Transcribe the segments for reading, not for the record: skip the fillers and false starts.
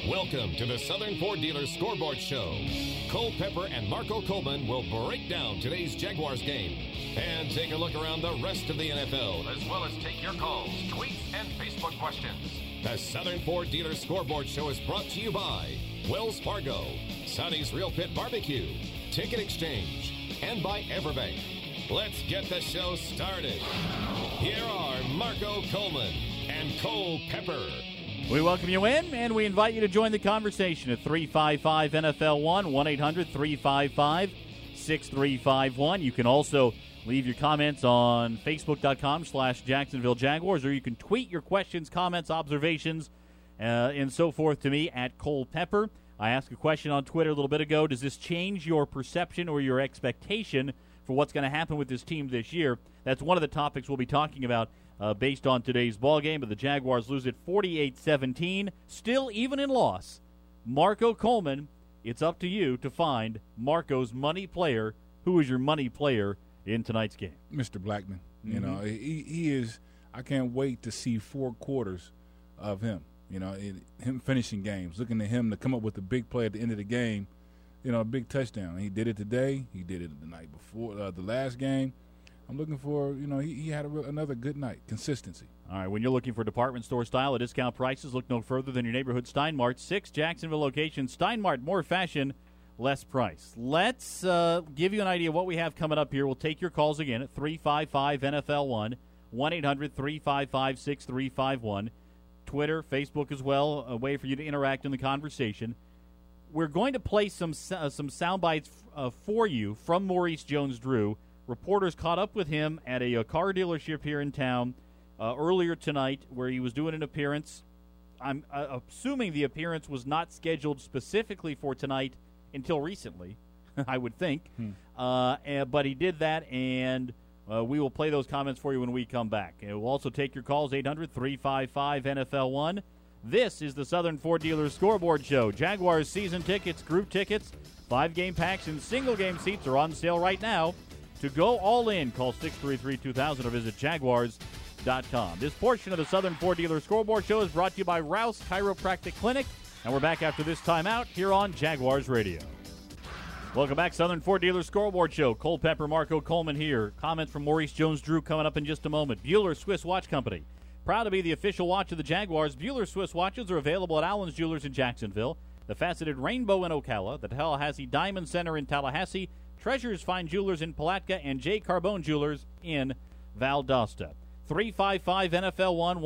Welcome to the Southern Ford Dealer Scoreboard Show. Cole Pepper and Marco Coleman will break down today's Jaguars game and take a look around the rest of the NFL, as well as take your calls, tweets, and Facebook questions. The Southern Ford Dealer Scoreboard Show is brought to you by Wells Fargo, Sonny's Real Pit Barbecue, Ticket Exchange, and by Everbank. Let's get the show started. Here are Marco Coleman and Cole Pepper. We welcome you in, and we invite you to join the conversation at 355-NFL-1, 1-800-355-6351. You can also leave your comments on Facebook.com/Jacksonville Jaguars, or you can tweet your questions, comments, observations, and so forth to me at Cole Pepper. I asked a question on Twitter a little bit ago. Does this change your perception or your expectation for what's going to happen with this team this year? That's one of the topics we'll be talking about based on today's ball game. But the Jaguars lose it 48-17. Still, even in loss, Marco Coleman, it's up to you to find Marco's money player. Who is your money player in tonight's game? Mr. Blackman. You know, he is. I can't wait to see 4 quarters of him. You know, him finishing games, looking at him to come up with a big play at the end of the game, you know, a big touchdown. He did it today. He did it the night before, the last game. I'm looking for, you know, he had another good night. Consistency. All right, when you're looking for department store style at discount prices, look no further than your neighborhood Steinmart. 6 Jacksonville locations. Steinmart, more fashion, less price. Let's give you an idea of what we have coming up here. We'll take your calls again at 355-NFL-1, 1-800-355-6351. Twitter, Facebook as well, a way for you to interact in the conversation. We're going to play some sound bites for you from Maurice Jones-Drew. Reporters caught up with him at a car dealership here in town earlier tonight where he was doing an appearance. I'm assuming the appearance was not scheduled specifically for tonight until recently, I would think. But he did that, and we will play those comments for you when we come back. And we'll also take your calls, 800-355-NFL-1. This is the Southern Ford Dealer Scoreboard Show. Jaguars season tickets, group tickets, 5-game packs, and single-game seats are on sale right now. To go all in, call 633-2000 or visit Jaguars.com. This portion of the Southern Ford Dealer Scoreboard Show is brought to you by Rouse Chiropractic Clinic, and we're back after this timeout here on Jaguars Radio. Welcome back, Southern Ford Dealer Scoreboard Show. Cole Pepper, Marco Coleman here. Comments from Maurice Jones-Drew coming up in just a moment. Bueller Swiss Watch Company, proud to be the official watch of the Jaguars. Bueller Swiss watches are available at Allen's Jewelers in Jacksonville, the Faceted Rainbow in Ocala, the Tallahassee Diamond Center in Tallahassee, Treasures Fine Jewelers in Palatka, and J. Carbone Jewelers in Valdosta. 355-NFL-1,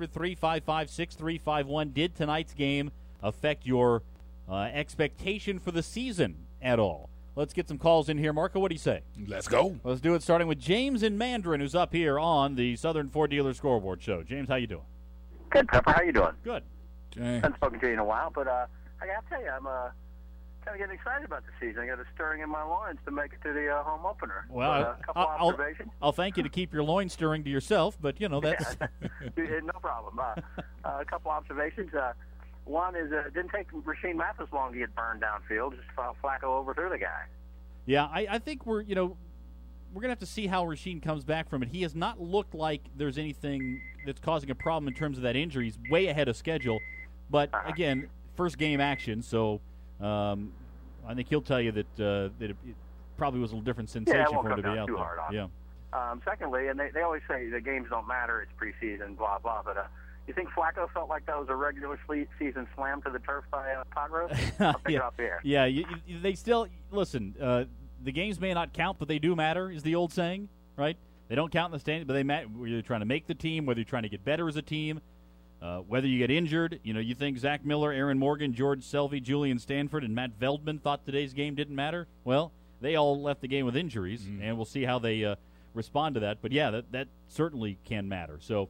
1-800-355-6351. Did tonight's game affect your expectation for the season at all? Let's get some calls in here. Marco, what do you say? Let's go. Let's do it, starting with James in Mandarin, who's up here on the Southern Ford Dealer Scoreboard Show. James, how you doing? Good, Pepper. How you doing? Good. James. I haven't spoken to you in a while, but I got to tell you, I'm kind of getting excited about the season. I got a stirring in my loins to make it to the home opener. Well, a couple observations. I'll thank you to keep your loin stirring to yourself, but, you know, that's... No problem. A couple observations. One is it didn't take Rasheed Mathis long to get burned downfield. Just Flacco overthrew the guy. Yeah, I think we're going to have to see how Rasheed comes back from it. He has not looked like there's anything that's causing a problem in terms of that injury. He's way ahead of schedule. But, again, first game action, so I think he'll tell you that it probably was a little different sensation for him to be out there. Hard on. Yeah. Secondly, and they always say the games don't matter, it's preseason, blah, blah, but you think Flacco felt like that was a regular season slam to the turf by Pot Roast? I'll pick it up here. Yeah, they still – listen, the games may not count, but they do matter, is the old saying, right? They don't count in the standings, but they matter. Whether you're trying to make the team, whether you're trying to get better as a team, whether you get injured. You know, you think Zach Miller, Aaron Morgan, George Selvey, Julian Stanford, and Matt Veldman thought today's game didn't matter? Well, they all left the game with injuries, and we'll see how they respond to that. But, yeah, that certainly can matter. So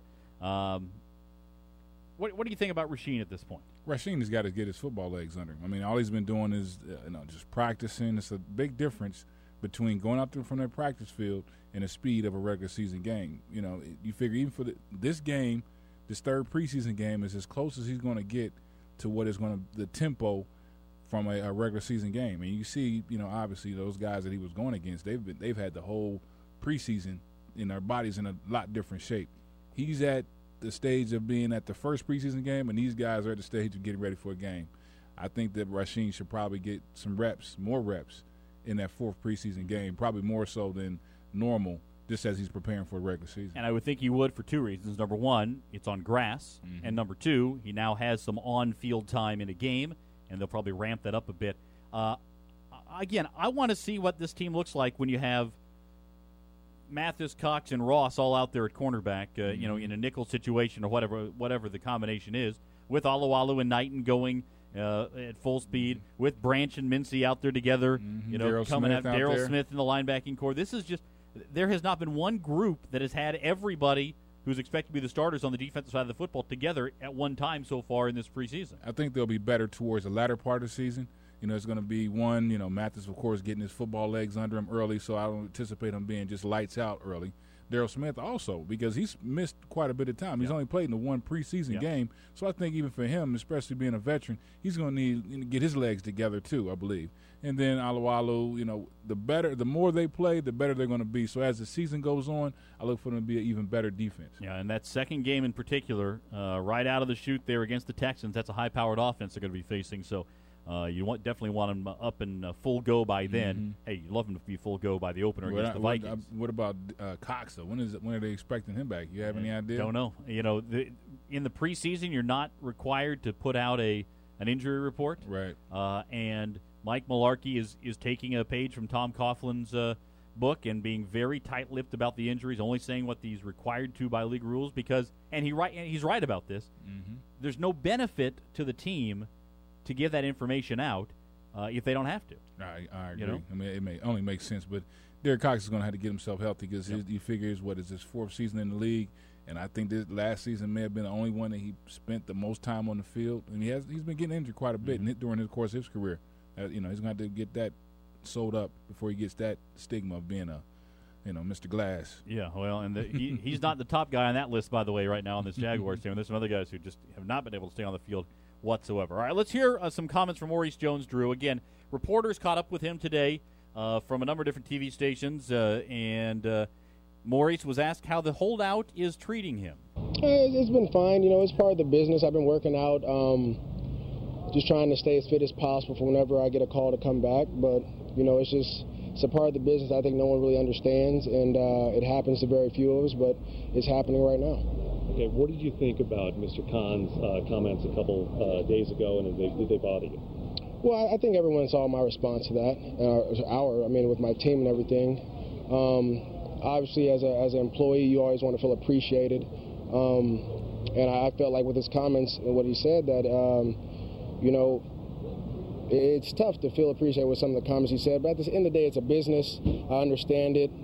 what do you think about Rasheed at this point? Rasheed has got to get his football legs under him. I mean, all he's been doing is just practicing. It's a big difference between going out there from their practice field and the speed of a regular season game. You know, you figure even for this game, this third preseason game is as close as he's going to get to what is going to the tempo from a regular season game. And you see, you know, obviously those guys that he was going against, they've had the whole preseason in their bodies in a lot different shape. He's at the stage of being at the first preseason game, and these guys are at the stage of getting ready for a game. I think that Rasheem should probably get some reps, more reps, in that fourth preseason game, probably more so than normal, just as he's preparing for the regular season. And I would think he would for two reasons. Number one, it's on grass. Mm-hmm. And number two, he now has some on-field time in a game, and they'll probably ramp that up a bit. Again, I want to see what this team looks like when you have Mathis, Cox, and Ross all out there at cornerback, in a nickel situation or whatever the combination is, with Alualu and Knighton going at full speed, with Branch and Mincy out there together, coming at Darryl Smith in the linebacking core. This is just – there has not been one group that has had everybody who's expected to be the starters on the defensive side of the football together at one time so far in this preseason. I think they'll be better towards the latter part of the season. It's going to be one, Mathis, of course, getting his football legs under him early, so I don't anticipate him being just lights out early. Darryl Smith also, because he's missed quite a bit of time. He's only played in the one preseason game, so I think even for him, especially being a veteran, he's going to need to get his legs together too, I believe. And then Alualu, the more they play, the better they're going to be. So as the season goes on, I look for them to be an even better defense. Yeah, and that second game in particular, right out of the chute there against the Texans, that's a high-powered offense they're going to be facing, so you definitely want them up and full go by then. Mm-hmm. Hey, you love them to be full go by the opener against the Vikings. What about Cox, though? When are they expecting him back? You have any idea? Don't know. In the preseason, you're not required to put out an injury report. Right. And Mike Mularkey is taking a page from Tom Coughlin's book and being very tight-lipped about the injuries, only saying what he's required to by league rules and he's right about this. Mm-hmm. There's no benefit to the team to give that information out if they don't have to. I agree. I mean, it may only make sense, but Derek Cox is going to have to get himself healthy because he figures is his fourth season in the league, and I think this last season may have been the only one that he spent the most time on the field, and he's been getting injured quite a bit during the course of his career. He's going to have to get that sewed up before he gets that stigma of being Mr. Glass. Yeah, well, and he's not the top guy on that list, by the way, right now on this Jaguars team. There's some other guys who just have not been able to stay on the field whatsoever. All right, let's hear some comments from Maurice Jones-Drew. Again, reporters caught up with him today from a number of different TV stations, and Maurice was asked how the holdout is treating him. It's been fine. It's part of the business. I've been working out, just trying to stay as fit as possible for whenever I get a call to come back. But, it's a part of the business I think no one really understands, and it happens to very few of us, but it's happening right now. Okay, what did you think about Mr. Khan's comments a couple days ago, and did they bother you? Well, I think everyone saw my response to that, with my team and everything. Obviously, as an employee, you always want to feel appreciated. And I felt like with his comments and what he said that, it's tough to feel appreciated with some of the comments he said. But at the end of the day, it's a business. I understand it.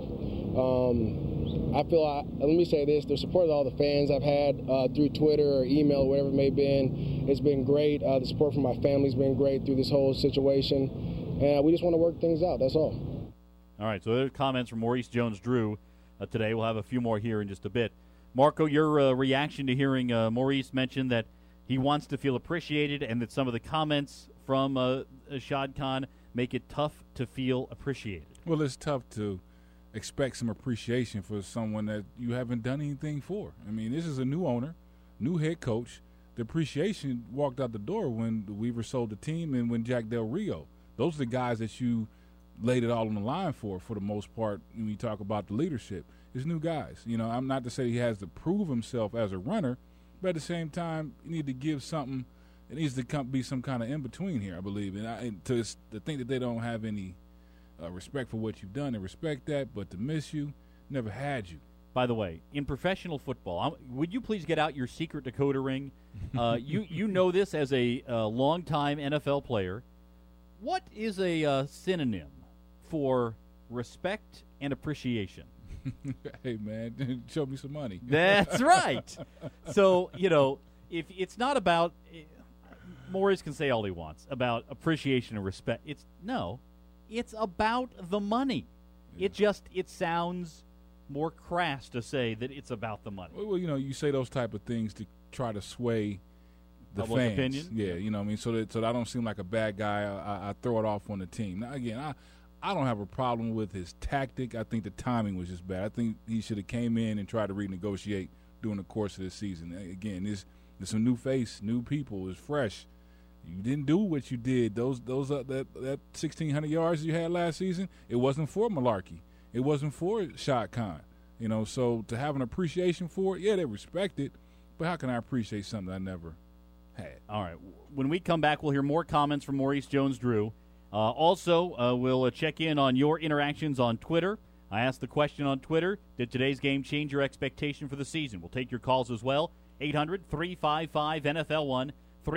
Let me say this, the support of all the fans I've had through Twitter or email or whatever it may have been, it's been great. The support from my family's been great through this whole situation. And we just want to work things out, that's all. All right, so there's comments from Maurice Jones-Drew today. We'll have a few more here in just a bit. Marco, your reaction to hearing Maurice mention that he wants to feel appreciated and that some of the comments from Shad Khan make it tough to feel appreciated. Well, it's tough to expect some appreciation for someone that you haven't done anything for. I mean, this is a new owner, new head coach. The appreciation walked out the door when the Weaver sold the team and when Jack Del Rio. Those are the guys that you laid it all on the line for the most part when you talk about the leadership. It's new guys. I'm not to say he has to prove himself as a runner, but at the same time, you need to give something. It needs to be some kind of in-between here, I believe. And to think that they don't have any respect for what you've done, they respect that, but to miss you, never had you. By the way, in professional football, would you please get out your secret decoder ring? You know this as a longtime NFL player. What is a synonym for respect and appreciation? Hey, man, show me some money. That's right. So, if it's not about Maurice can say all he wants about appreciation and respect. It's about the money. Yeah. It sounds more crass to say that it's about the money. Well, you say those type of things to try to sway the public fans. Opinion. Yeah, you know what I mean? So that I don't seem like a bad guy. I throw it off on the team. Now, again, I don't have a problem with his tactic. I think the timing was just bad. I think he should have came in and tried to renegotiate during the course of the season. Again, there's some new face, new people. It's fresh. You didn't do what you did. That 1,600 yards you had last season, it wasn't for malarkey. It wasn't for Shad Khan. So to have an appreciation for it, yeah, they respect it. But how can I appreciate something I never had? All right. When we come back, we'll hear more comments from Maurice Jones-Drew. Also, we'll check in on your interactions on Twitter. I asked the question on Twitter, did today's game change your expectation for the season? We'll take your calls as well. 800-355-NFL1,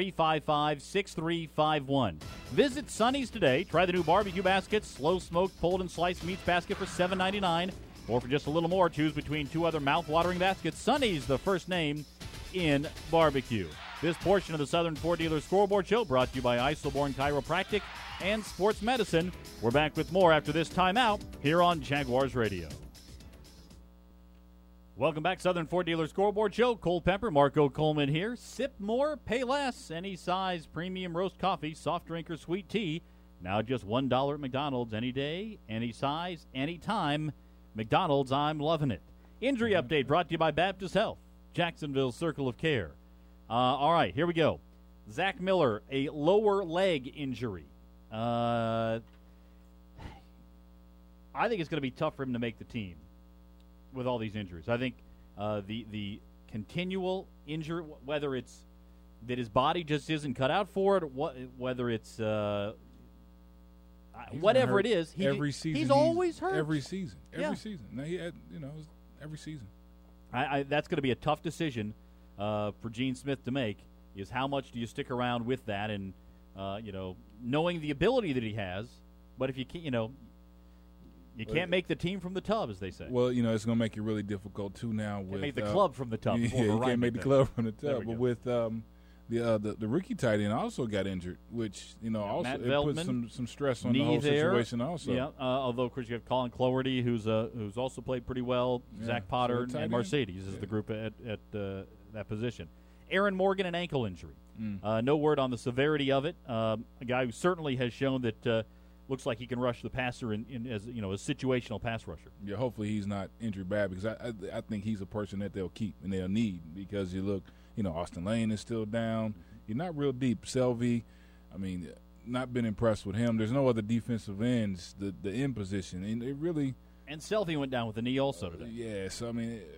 355-6351. Visit Sonny's today. Try the new barbecue basket, slow-smoked pulled and sliced meats basket for $7.99. Or for just a little more, choose between two other mouth-watering baskets. Sonny's, the first name in barbecue. This portion of the Southern Ford Dealer Scoreboard Show brought to you by Iselborn Chiropractic and Sports Medicine. We're back with more after this timeout here on Jaguars Radio. Welcome back, Southern Ford Dealer Scoreboard Show. Cole Pepper, Marco Coleman here. Sip more, pay less. Any size premium roast coffee, soft drink, or sweet tea. Now just $1 at McDonald's any day, any size, any time. McDonald's, I'm loving it. Injury update brought to you by Baptist Health, Jacksonville Circle of Care. All right, here we go. Zach Miller, a lower leg injury. I think it's going to be tough for him to make the team with all these injuries. I think the continual injury, whether it's that his body just isn't cut out for it, whether it's whatever it is, every season he's always hurt. Every season. Now he had, every season. That's going to be a tough decision for Gene Smith to make. Is how much do you stick around with that, and knowing the ability that he has, but if you can't, you can't make the team from the tub, as they say. Well, it's going to make it really difficult too now. With make the club from the tub. Yeah, you can't make the club from the tub. But with the rookie tight end also got injured, which also Matt it Veldman, puts some stress on the whole situation. Also, yeah. Although of course you have Colin Cloherty, who's also played pretty well. Yeah. Zach Potter and Mercedes is the group at that position. Aaron Morgan, an ankle injury. No word on the severity of it. A guy who certainly has shown that looks like he can rush the passer as a situational pass rusher. Yeah, hopefully he's not injured bad, because I think he's a person that they'll keep and they'll need, because you look, Austin Lane is still down. You're not real deep. Selvey, not been impressed with him. There's no other defensive ends, the end position, and it really. And Selvey went down with a knee also today. Yeah, so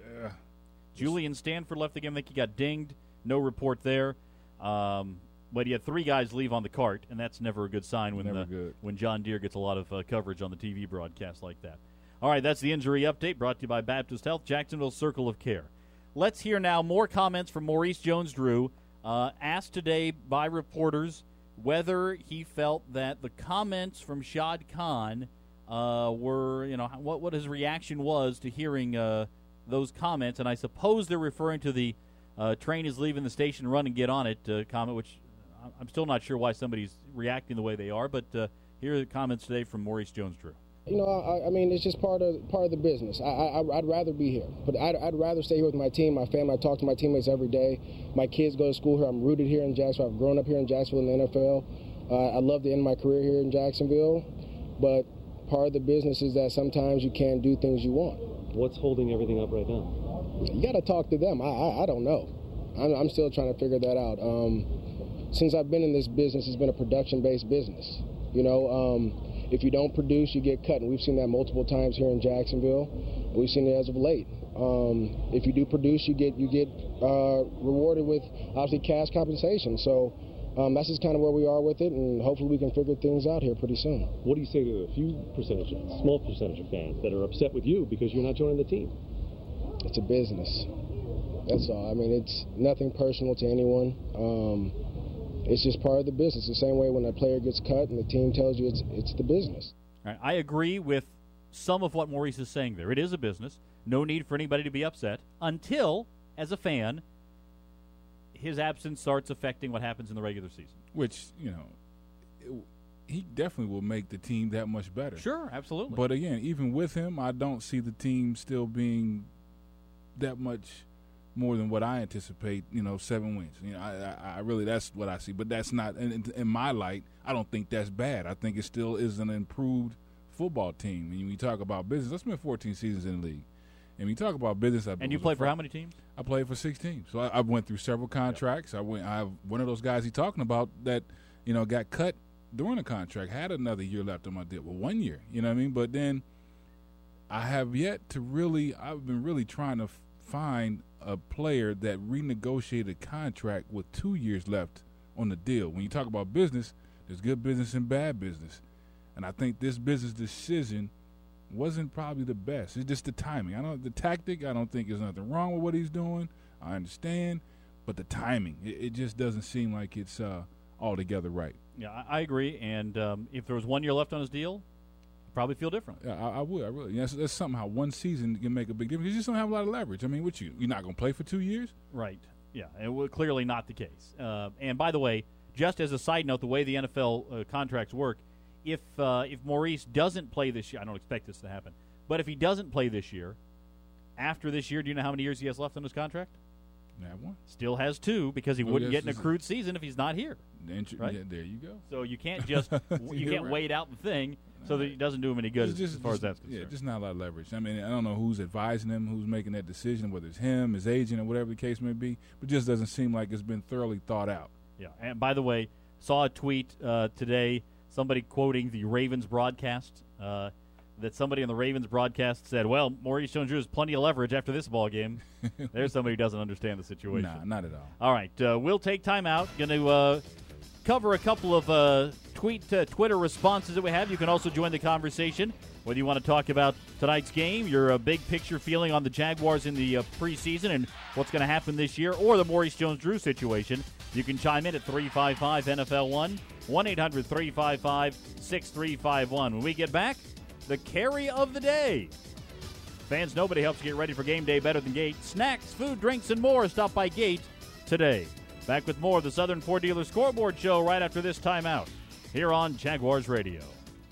Julian Stanford left the game. I think he got dinged. No report there. But he had three guys leave on the cart, and that's never a good sign when John Deere gets a lot of coverage on the TV broadcast like that. All right, that's the injury update brought to you by Baptist Health, Jacksonville Circle of Care. Let's hear now more comments from Maurice Jones-Drew, asked today by reporters whether he felt that the comments from Shad Khan were, what his reaction was to hearing those comments. And I suppose they're referring to the train is leaving the station, run and get on it comment, which I'm still not sure why somebody's reacting the way they are. But here are the comments today from Maurice Jones-Drew. It's just part of the business. I'd rather be here, but I'd rather stay here with my team, my family. I talk to my teammates every day. My kids go to school here. I'm rooted here in Jacksonville. I've grown up here in Jacksonville in the NFL. I love to end my career here in Jacksonville, but part of the business is that sometimes you can't do things you want. What's holding everything up right now? You got to talk to them. I don't know. I'm still trying to figure that out. Since I've been in this business, it's been a production-based business. If you don't produce, you get cut, and we've seen that multiple times here in Jacksonville. We've seen it as of late. If you do produce, you get rewarded with obviously cash compensation. So that's just kind of where we are with it, and hopefully we can figure things out here pretty soon. What do you say to a small percentage of fans that are upset with you because you're not joining the team? It's a business. That's all. It's nothing personal to anyone. It's just part of the business. The same way when a player gets cut and the team tells you it's the business. All right, I agree with some of what Maurice is saying there. It is a business. No need for anybody to be upset until, as a fan, his absence starts affecting what happens in the regular season. Which, he definitely will make the team that much better. Sure, absolutely. But again, even with him, I don't see the team still being that much more than what I anticipate, 7 wins. I really, that's what I see. But that's not, in my light, I don't think that's bad. I think it still is an improved football team. When we talk about business, let's spend 14 seasons in the league. And when you talk about business, and you played for how many teams? I played for 6 teams. So I went through several contracts. I have one of those guys he's talking about that, got cut during the contract, had another year left on my deal. Well, 1 year, you know what I mean? But then I have yet to I've been really trying to find a player that renegotiated a contract with 2 years left on the deal. When you talk about business, there's good business and bad business. And I think this business decision wasn't probably the best. It's just the timing. The tactic, I don't think there's nothing wrong with what he's doing. I understand. But the timing, it just doesn't seem like it's altogether right. Yeah, I agree. And if there was 1 year left on his deal, I'd probably feel different. Yeah, I would. I really. That's something how one season can make a big difference. You just don't have a lot of leverage. I mean, you're not going to play for 2 years? Right. Yeah, it was clearly not the case. And by the way, just as a side note, the way the NFL contracts work, if Maurice doesn't play this year, I don't expect this to happen, but if he doesn't play this year, after this year, do you know how many years he has left on his contract? Have one. Still has 2 because he wouldn't get an accrued season if he's not here. Right? Yeah, there you go. So you can't just wait out the thing so that it doesn't do him any good as far as that's concerned. Yeah, just not a lot of leverage. I mean, I don't know who's advising him, who's making that decision, whether it's him, his agent, or whatever the case may be, but it just doesn't seem like it's been thoroughly thought out. Yeah, and by the way, saw a tweet today, somebody quoting the Ravens broadcast, that somebody on the Ravens broadcast said, well, Maurice Jones-Drew has plenty of leverage after this ball game. There's somebody who doesn't understand the situation. Nah, not at all. All right, we'll take time out. Going to cover a couple of Twitter responses that we have. You can also join the conversation, whether you want to talk about tonight's game, your big picture feeling on the Jaguars in the preseason and what's going to happen this year, or the Maurice Jones-Drew situation. You can chime in at 355-NFL-1, 1-800-355-6351. When we get back, the carry of the day. Fans, nobody helps you get ready for game day better than Gate. Snacks, food, drinks, and more. Stop by Gate today. Back with more of the Southern Ford Dealer Scoreboard Show right after this timeout here on Jaguars Radio.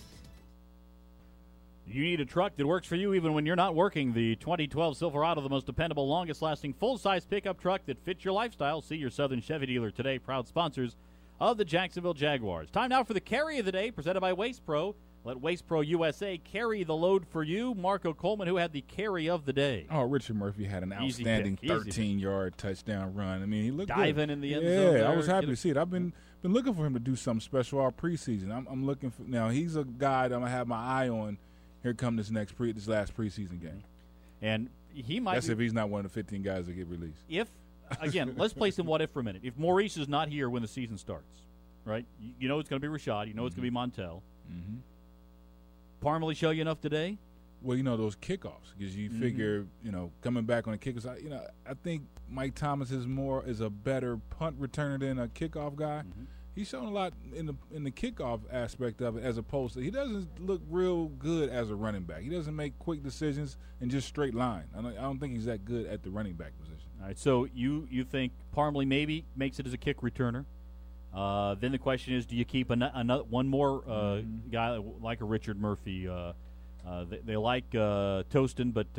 You need a truck that works for you even when you're not working. The 2012 Silverado, the most dependable, longest-lasting, full-size pickup truck that fits your lifestyle. See your Southern Chevy dealer today, proud sponsors of the Jacksonville Jaguars. Time now for the carry of the day, presented by Waste Pro. Let Waste Pro USA carry the load for you. Marco Coleman, who had the carry of the day. Oh, Richard Murphy had an outstanding 13-yard touchdown run. I mean, he looked diving good. in the end zone. Yeah, I was happy to see it. I've been looking for him to do something special all preseason. I'm looking for now. He's a guy that I'm gonna have my eye on. Here come this last preseason game, and he might. That's if he's not one of the 15 guys that get released. If again, let's play some what if for a minute. If Maurice is not here when the season starts, right? You know it's going to be Rashad. You know it's going to be Montel. Mm-hmm. Parmalee show you enough today? Well, those kickoffs, because you figure, coming back on the kickers, I think Mike Thomas is a better punt returner than a kickoff guy. Mm-hmm. He's shown a lot in the kickoff aspect of it, as opposed to he doesn't look real good as a running back. He doesn't make quick decisions in just straight line. I don't think he's that good at the running back position. All right, so you think Parmalee maybe makes it as a kick returner? Then the question is, do you keep one more guy like a Richard Murphy? They like Tostin, but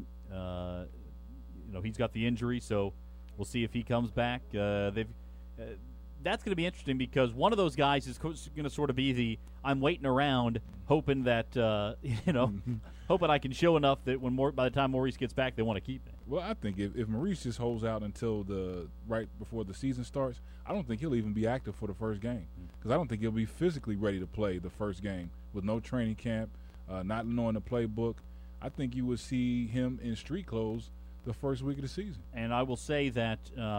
he's got the injury, so we'll see if he comes back. That's going to be interesting because one of those guys is going to sort of be the I'm waiting around, hoping that hoping I can show enough that by the time Maurice gets back, they want to keep him. Well, I think if Maurice just holds out until right before the season starts, I don't think he'll even be active for the first game because I don't think he'll be physically ready to play the first game with no training camp, not knowing the playbook. I think you would see him in street clothes the first week of the season. And I will say that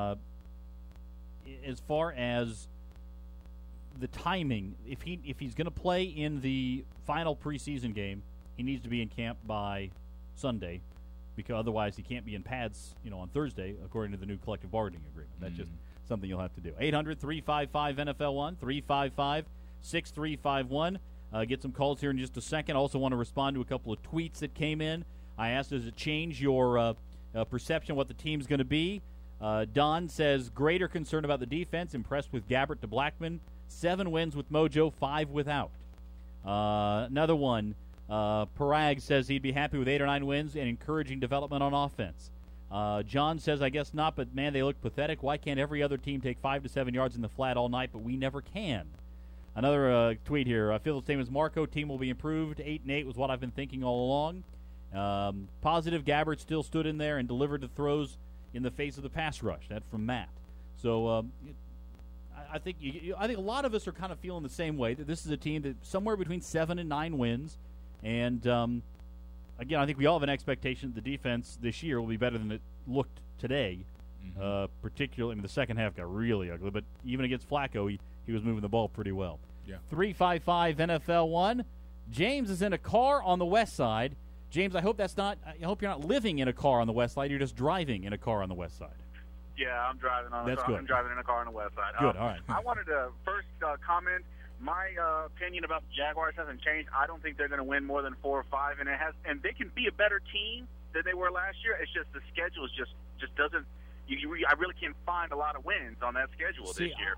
as far as the timing, if he's going to play in the final preseason game, he needs to be in camp by Sunday, because otherwise he can't be in pads, on Thursday, according to the new collective bargaining agreement. That's just something you'll have to do. 800-355-NFL1, 355-6351. Get some calls here in just a second. Also want to respond to a couple of tweets that came in. I asked, does it change your perception of what the team's going to be? Don says, greater concern about the defense, impressed with Gabbert to Blackman. 7 wins with Mojo, 5 without. Another one, Parag says he'd be happy with 8 or 9 wins and encouraging development on offense. John says, I guess not, but man, they look pathetic. Why can't every other team take 5 to 7 yards in the flat all night, but we never can? Another tweet here. I feel the same as Marco. Team will be improved. 8-8 was what I've been thinking all along. Positive, Gabbert still stood in there and delivered the throws in the face of the pass rush. That's from Matt. So I think I think a lot of us are kind of feeling the same way, that this is a team that somewhere between 7 and 9 wins. And, again, I think we all have an expectation that the defense this year will be better than it looked today. Particularly, I mean, the second half got really ugly, but even against Flacco, he was moving the ball pretty well. Yeah. 355 NFL 1. James is in a car on the west side. James, I hope you're not living in a car on the west side. You're just driving in a car on the west side. Yeah, I'm driving on. That's good. I'm driving in a car on the west side. Good. All right. I wanted to first comment. My opinion about the Jaguars hasn't changed. I don't think they're going to win more than 4 or 5, and they can be a better team than they were last year. It's just the schedule just doesn't. I really can't find a lot of wins on that schedule this year.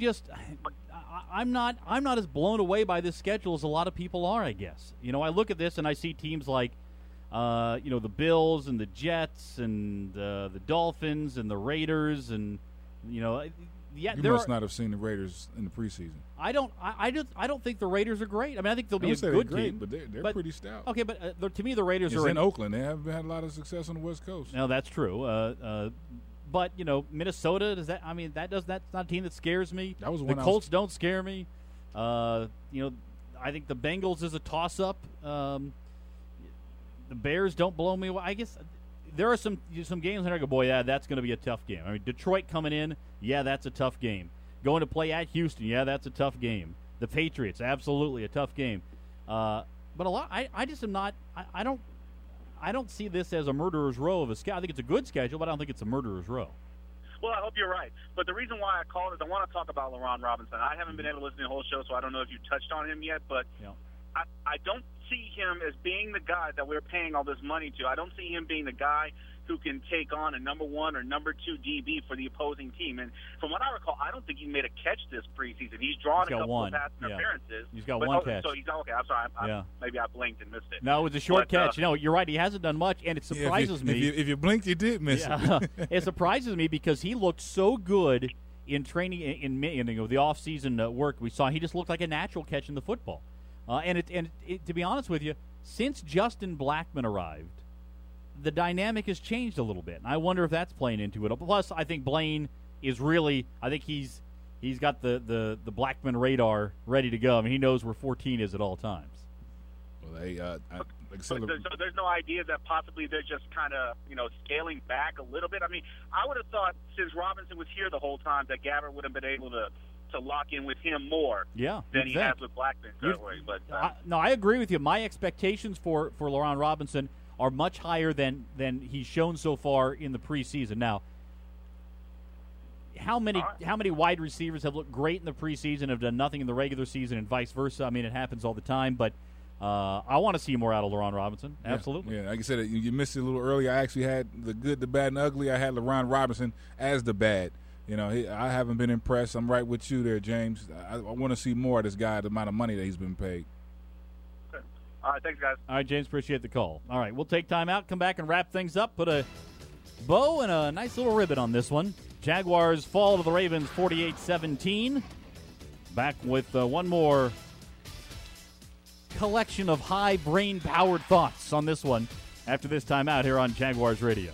I'm not as blown away by this schedule as a lot of people are, I guess. I look at this and I see teams like, the Bills and the Jets and the Dolphins and the Raiders and, you must not have seen the Raiders in the preseason. I don't think the Raiders are great. I mean, I think they'll be a good team, but they're pretty stout. Okay, but to me, the Raiders are in Oakland. They haven't had a lot of success on the West Coast. No, that's true. But Minnesota that's not a team that scares me. That was the Colts don't scare me. I think the Bengals is a toss-up. The Bears don't blow me away. I guess there are some games that I go, boy, yeah, that's going to be a tough game. I mean, Detroit coming in, yeah, that's a tough game. Going to play at Houston, yeah, that's a tough game. The Patriots, absolutely a tough game. But a lot, I just am not. I don't see this as a murderer's row of a schedule. I think it's a good schedule, but I don't think it's a murderer's row. Well, I hope you're right. But the reason why I called is I want to talk about LaRon Robinson. I haven't been able to listen to the whole show, so I don't know if you touched on him yet. But I don't see him as being the guy that we're paying all this money to. I don't see him being the guy who can take on a number 1 or number 2 DB for the opposing team. And from what I recall, I don't think he made a catch this preseason. He's drawn a couple of pass interferences. He's got one catch. So he's okay. I'm sorry. Maybe I blinked and missed it. No, it was a short catch. No, you're right. He hasn't done much, and it surprises me. If you blinked, you did miss it. It surprises me because he looked so good in training in the off-season work we saw. He just looked like a natural catching the football. And to be honest with you, since Justin Blackmon arrived, the dynamic has changed a little bit. And I wonder if that's playing into it. Plus, I think Blaine is really – I think he's got the Blackmon radar ready to go. I mean, he knows where 14 is at all times. Well, so there's no idea that possibly they're just kind of, scaling back a little bit? I mean, I would have thought since Robinson was here the whole time that Gabbert would have been able to lock in with him more than he has with Blackmon certainly. But no, I agree with you. My expectations for LaRon Robinson are much higher than he's shown so far in the preseason. Now, how many wide receivers have looked great in the preseason, have done nothing in the regular season, and vice versa? I mean, it happens all the time, but I want to see more out of LaRon Robinson. Absolutely. Yeah, like I said, you missed it a little earlier. I actually had the good, the bad, and ugly. I had LaRon Robinson as the bad. I haven't been impressed. I'm right with you there, James. I want to see more of this guy, the amount of money that he's been paid. All right, thanks, guys. All right, James, appreciate the call. All right, we'll take time out, come back and wrap things up, put a bow and a nice little ribbon on this one. Jaguars fall to the Ravens 48-17. Back with one more collection of high brain-powered thoughts on this one after this timeout here on Jaguars Radio.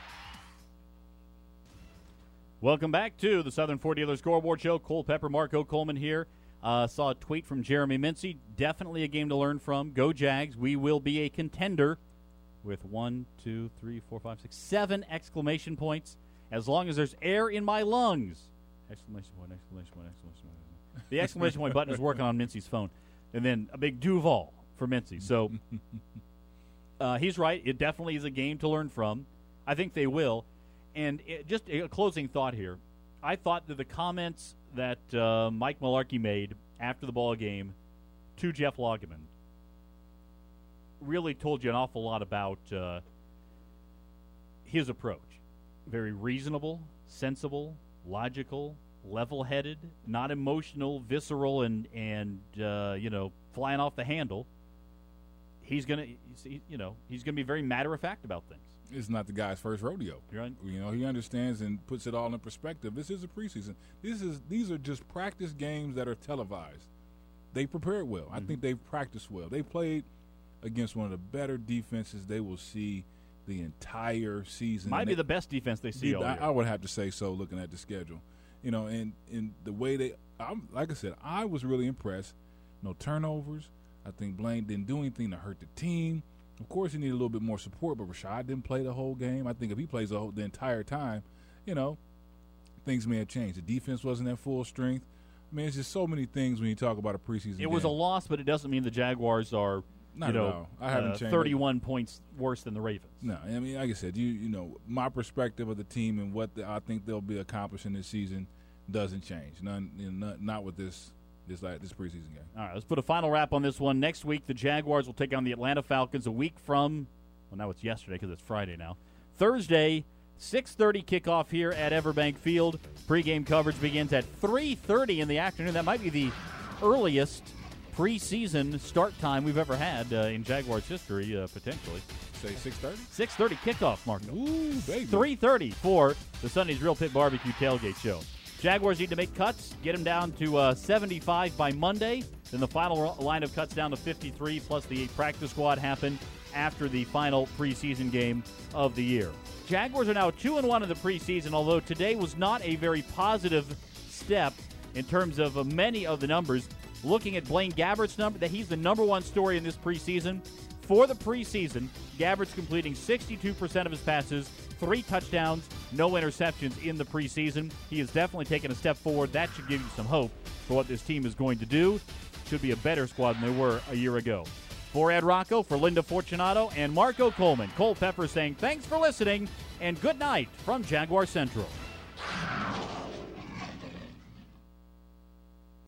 Welcome back to the Southern Ford Dealer Scoreboard Show. Cole Pepper, Marco Coleman here. Saw a tweet from Jeremy Mincy. Definitely a game to learn from. Go Jags. We will be a contender with 1, 2, 3, 4, 5, 6, 7 exclamation points. As long as there's air in my lungs. Exclamation point, exclamation point, exclamation point. The exclamation point button is working on Mincy's phone. And then a big Duval for Mincy. So he's right. It definitely is a game to learn from. I think they will. And just a closing thought here. I thought that the comments that Mike Mularkey made after the ball game to Jeff Lageman really told you an awful lot about his approach. Very reasonable, sensible, logical, level-headed, not emotional, visceral, and flying off the handle. He's gonna be very matter-of-fact about things. It's not the guy's first rodeo. Right. He understands and puts it all in perspective. This is a preseason. These are just practice games that are televised. They prepared well. I think they've practiced well. They played against one of the better defenses they will see the entire season. Might be the best defense they see all year. I would have to say so, looking at the schedule. You know, and the way like I said, I was really impressed. No turnovers. I think Blaine didn't do anything to hurt the team. Of course, he needed a little bit more support, but Rashad didn't play the whole game. I think if he plays the entire time, you know, things may have changed. The defense wasn't at full strength. I mean, it's just so many things when you talk about a preseason game. It was a loss, but it doesn't mean the Jaguars are Not at all. I haven't changed 31 points worse than the Ravens. No, I mean, like I said, you know, my perspective of the team and what I think they'll be accomplishing this season doesn't change. Not with this preseason game. All right, let's put a final wrap on this one. Next week, the Jaguars will take on the Atlanta Falcons a week from, well, now it's yesterday because it's Friday now. Thursday, 6:30 kickoff here at Everbank Field. Pre-game coverage begins at 3:30 in the afternoon. That might be the earliest preseason start time we've ever had in Jaguars history, potentially. Say 6:30? 6:30 kickoff, Mark. Ooh, baby. 3:30 for the Sunday's Real Pit Barbecue Tailgate Show. Jaguars need to make cuts, get them down to 75 by Monday. Then the final line of cuts down to 53, plus the practice squad happen after the final preseason game of the year. Jaguars are now 2-1 in the preseason, although today was not a very positive step in terms of many of the numbers. Looking at Blaine Gabbert's number, that he's the number one story in this preseason. For the preseason, Gabbert's completing 62% of his passes, 3 touchdowns, no interceptions in the preseason. He has definitely taken a step forward. That should give you some hope for what this team is going to do. Should be a better squad than they were a year ago. For Ed Rocco, for Linda Fortunato, and Marco Coleman, Cole Pepper saying thanks for listening and good night from Jaguar Central.